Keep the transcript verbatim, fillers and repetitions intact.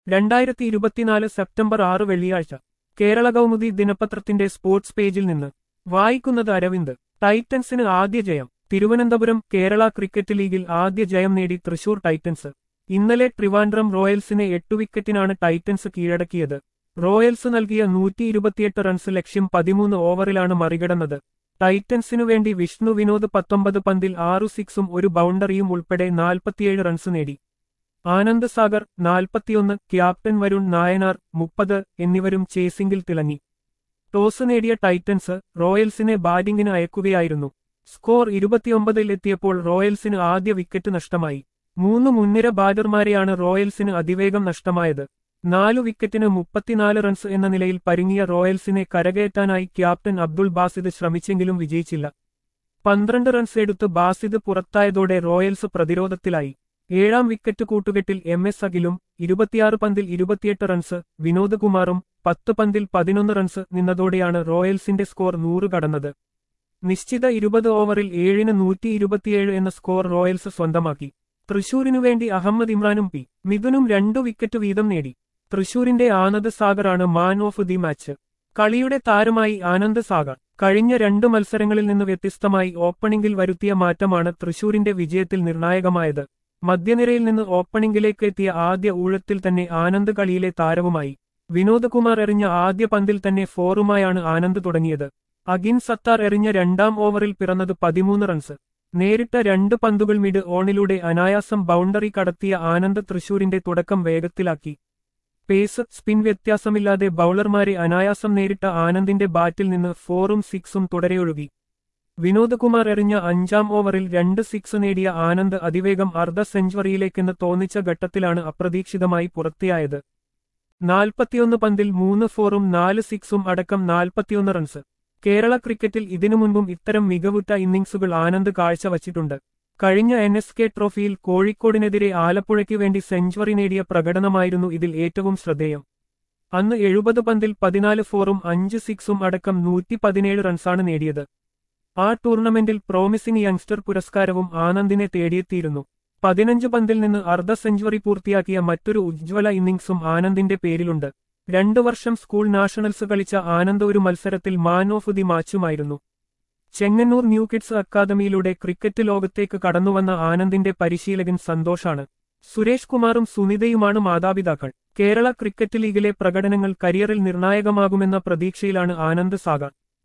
രണ്ടായിരത്തി ഇരുപത്തിനാല് സെപ്റ്റംബർ ആറ് വെള്ളിയാഴ്ച കേരള കൗമുദി ദിനപത്രത്തിന്റെ സ്പോർട്സ് പേജിൽ നിന്ന് വായിക്കുന്നത് അരവിന്ദ്. ടൈറ്റൻസിന് ആദ്യ ജയം. തിരുവനന്തപുരം. കേരള ക്രിക്കറ്റ് ലീഗിൽ ആദ്യ ജയം നേടി തൃശൂർ ടൈറ്റൻസ്. ഇന്നലെ ട്രിവാൻഡ്രം റോയൽസിനെ എട്ടു വിക്കറ്റിനാണ് ടൈറ്റൻസ് കീഴടക്കിയത്. റോയൽസ് നൽകിയ നൂറ്റി ഇരുപത്തിയെട്ട് റൺസ് ലക്ഷ്യം പതിമൂന്ന് ഓവറിലാണ് മറികടന്നത്. ടൈറ്റൻസിനു വേണ്ടി വിഷ്ണു വിനോദ് പത്തൊമ്പത് പന്തിൽ ആറു സിക്സും ഒരു ബൗണ്ടറിയും ഉൾപ്പെടെ നാൽപ്പത്തിയേഴ് റൺസ് നേടി. ആനന്ദ് സാഗർ നാൽപ്പത്തിയൊന്ന്, ക്യാപ്റ്റൻ വരുൺ നായനാർ മുപ്പത് എന്നിവരും ചേസിംഗിൽ തിളങ്ങി. ടോസ് നേടിയ ടൈറ്റൻസ് റോയൽസിനെ ബാറ്റിംഗിന് അയക്കുകയായിരുന്നു. സ്കോർ ഇരുപത്തിയൊമ്പതിൽ എത്തിയപ്പോൾ റോയൽസിന് ആദ്യ വിക്കറ്റ് നഷ്ടമായി. മൂന്ന് മുൻനിര ബാറ്റർമാരെയാണ് റോയൽസിന് അതിവേഗം നഷ്ടമായത്. നാലു വിക്കറ്റിന് മുപ്പത്തിനാല് റൺസ് എന്ന നിലയിൽ പരുങ്ങിയ റോയൽസിനെ കരകയറ്റാനായി ക്യാപ്റ്റൻ അബ്ദുൾ ബാസിദ് ശ്രമിച്ചെങ്കിലും വിജയിച്ചില്ല. പന്ത്രണ്ട് റൺസ് എടുത്ത് ബാസിദ് പുറത്തായതോടെ റോയൽസ് പ്രതിരോധത്തിലായി. ഏഴാം വിക്കറ്റ് കൂട്ടുകെട്ടിൽ എം എസ് അഖിലും ഇരുപത്തിയാറ് പന്തിൽ ഇരുപത്തിയെട്ട് റൺസ്, വിനോദ് കുമാറും പത്ത് പന്തിൽ പതിനൊന്ന് റൺസ് നിന്നതോടെയാണ് റോയൽസിന്റെ സ്കോർ നൂറ് കടന്നത്. നിശ്ചിത ഇരുപത് ഓവറിൽ ഏഴിന് നൂറ്റി ഇരുപത്തിയേഴ് എന്ന സ്കോർ റോയൽസ് സ്വന്തമാക്കി. തൃശൂരിനുവേണ്ടി അഹമ്മദ് ഇമ്രാനും പി മിഥുനും രണ്ടു വിക്കറ്റ് വീതം നേടി. തൃശൂരിന്റെ Anand സാഗറാണ് man of the match. കളിയുടെ താരമായി ആനന്ദ് സാഗർ. കഴിഞ്ഞ രണ്ട് മത്സരങ്ങളിൽ നിന്ന് വ്യത്യസ്തമായി ഓപ്പണിംഗിൽ വരുത്തിയ മാറ്റമാണ് തൃശൂരിന്റെ വിജയത്തിൽ നിർണായകമായത്. മധ്യനിരയിൽ നിന്ന് ഓപ്പണിംഗിലേക്ക് എത്തിയ ആദ്യ ഊഴത്തിൽ തന്നെ ആനന്ദ് കളിയിലെ താരവുമായി. വിനോദ് കുമാർ എറിഞ്ഞ ആദ്യ പന്തിൽ തന്നെ ഫോറുമായാണ് ആനന്ദ് തുടങ്ങിയത്. അഗിൻ സത്താർ എറിഞ്ഞ രണ്ടാം ഓവറിൽ പിറന്നത് പതിമൂന്ന് റൺസ്. നേരിട്ട രണ്ട് പന്തുകൾ മിഡ് ഓണിലൂടെ അനായാസം ബൗണ്ടറി കടത്തിയ ആനന്ദ് തൃശൂരിന്റെ തുടക്കം വേഗത്തിലാക്കി. പേസ്, സ്പിൻ വ്യത്യാസമില്ലാതെ ബൌളർമാരെ അനായാസം നേരിട്ട ആനന്ദിന്റെ ബാറ്റിൽ നിന്ന് ഫോറും സിക്സും തുടരെയൊഴുകി. വിനോദ് കുമാർ എറിഞ്ഞ അഞ്ചാം ഓവറിൽ രണ്ട് സിക്സ് നേടിയ ആനന്ദ് അതിവേഗം അർദ്ധ സെഞ്ചുറിയിലേക്കെന്ന് തോന്നിച്ച ഘട്ടത്തിലാണ് അപ്രതീക്ഷിതമായി പുറത്തിയായത്. നാൽപ്പത്തിയൊന്ന് പന്തിൽ മൂന്ന് ഫോറും നാല് സിക്സും അടക്കം നാൽപ്പത്തിയൊന്ന് റൺസ്. കേരള ക്രിക്കറ്റിൽ ഇതിനു മുൻപും ഇത്തരം മികവുറ്റ ഇന്നിംഗ്സുകൾ ആനന്ദ് കാഴ്ചവച്ചിട്ടുണ്ട്. കഴിഞ്ഞ എൻ എസ് കെ ട്രോഫിയിൽ കോഴിക്കോടിനെതിരെ ആലപ്പുഴയ്ക്കു വേണ്ടി സെഞ്ചുറി നേടിയ പ്രകടനമായിരുന്നു ഇതിൽ ഏറ്റവും ശ്രദ്ധേയം. അന്ന് എഴുപത് പന്തിൽ പതിനാല് ഫോറും അഞ്ച് സിക്സും അടക്കം നൂറ്റി പതിനേഴ് റൺസാണ് നേടിയത്. ആ ടൂർണമെന്റിൽ പ്രോമിസിംഗ് യങ്സ്റ്റർ പുരസ്കാരവും ആനന്ദിനെ തേടിയെത്തിയിരുന്നു. പതിനഞ്ച് പന്തിൽ നിന്ന് അർദ്ധ സെഞ്ചുറി പൂർത്തിയാക്കിയ മറ്റൊരു ഉജ്ജ്വല ഇന്നിംഗ്സും ആനന്ദിന്റെ പേരിലുണ്ട്. രണ്ടു വർഷം സ്കൂൾ നാഷണൽസ് കളിച്ച ആനന്ദ് ഒരു മത്സരത്തിൽ man of the മാച്ചുമായിരുന്നു. Chengannur new kids അക്കാദമിയിലൂടെ cricket ലോകത്തേക്ക് കടന്നുവന്ന ആനന്ദിന്റെ പരിശീലകൻ സന്തോഷാണ്. സുരേഷ് കുമാറും സുനിതയുമാണ് മാതാപിതാക്കൾ. കേരള ക്രിക്കറ്റ് ലീഗിലെ പ്രകടനങ്ങൾ കരിയറിൽ നിർണായകമാകുമെന്ന പ്രതീക്ഷയിലാണ് ആനന്ദ് സാഗർ.